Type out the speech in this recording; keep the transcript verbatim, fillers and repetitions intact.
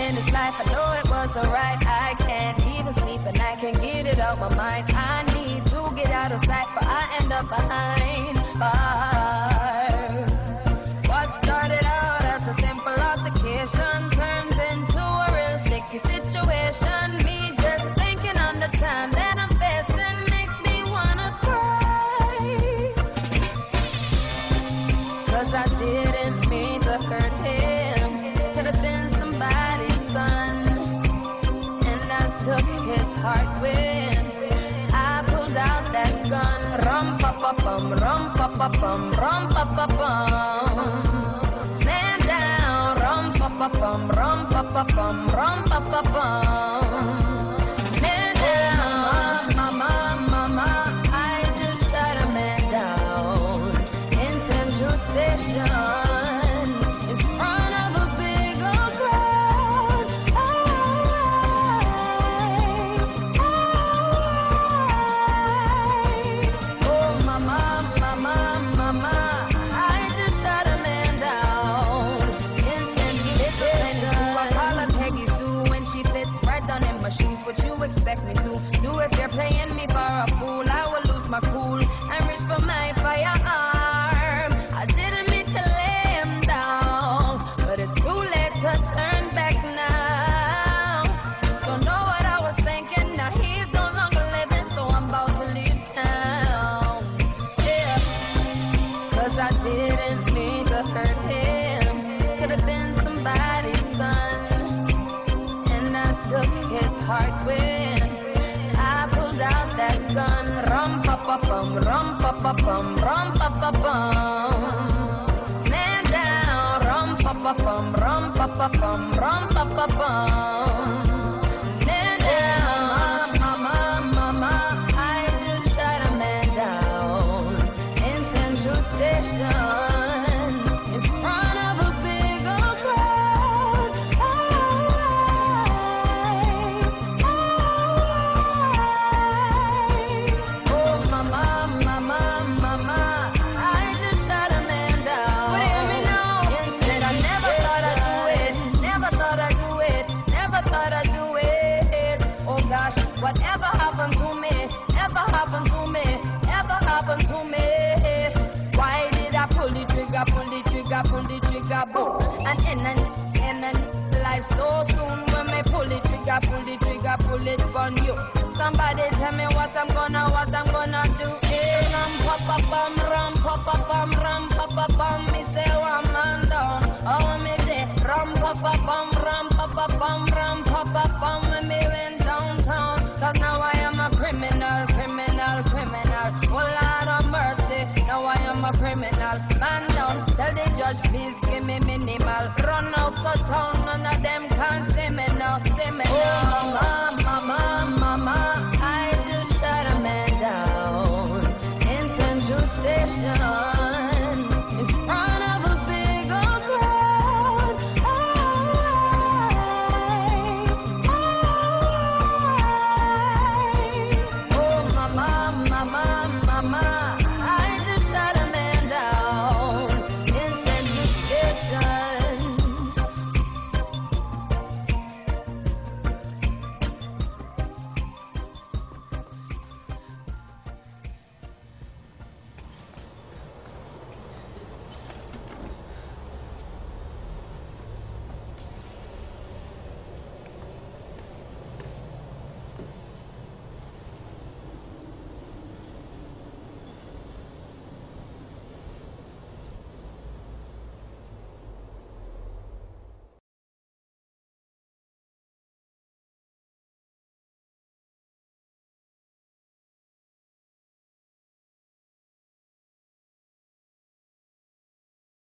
in this life, I know it was alright. I can't even sleep and I can't get it out my mind. I need to get out of sight, but I end up behind bars. What started out as a simple altercation turns into a real sticky situation. Me just thinking on the time that I'm facing makes me wanna cry. Cause I didn't mean to hurt him. Could have been somebody's son. And I took his heart when I pulled out that gun. Rum pa pa bum, rum pa pa bum, rum pa pa bum. Man down, rum pa pa bum, rum pa pa bum, rum pa pa bum. Man down, mama, mama, I just shot a man down in Central Station in front of a big old crowd. I, I, oh mama, mama, mama, I just shot a man down in Central Station. I call her Peggy Sue when she fits right down in my shoes. What you expect me to do if you're playing me for a fool? I will lose my cool and reach for my firearm. I didn't mean to lay him down, but it's too late to turn back now. Don't know what I was thinking, now he's no longer living, so I'm about to leave town. Yeah, cause I didn't mean to hurt him. Could have been somebody's son. And I took his heart when I pulled out that gun. Rum pa pa bum, rum pa pa bum, rum pa pa bum. Man down, rum pa pa bum, rum pa pa bum, rum pa pa bum. Man down, mama, mama, I just shot a man down in Central Station in front of a big old crowd. I, I, oh mama, mama, mama, I just shot a man down. What do you mean now? Instead, I never thought I'd do it, never thought I'd do it, never thought I'd do it. Oh gosh, whatever happened to me, ever happened to me, ever happened to me? Why did I pull the trigger, pull the trigger, pull the trigger, boom? And in and in and life so soon when me pull the trigger, pull the trigger, pull it on you. Somebody tell me what I'm gonna, what I'm gonna do. Hey, rum pa pa bum, rum pa pa bum, rum pa pa bum. Me say one man down, oh me say rum pa pa bum, rum pa pa bum, rum pa pa bum. When me went downtown, cause now I am a criminal, criminal, criminal. Oh Lord of mercy, now I am a criminal. Man down, tell the judge please give me minimal. Run out of town, none of them can see me now, see me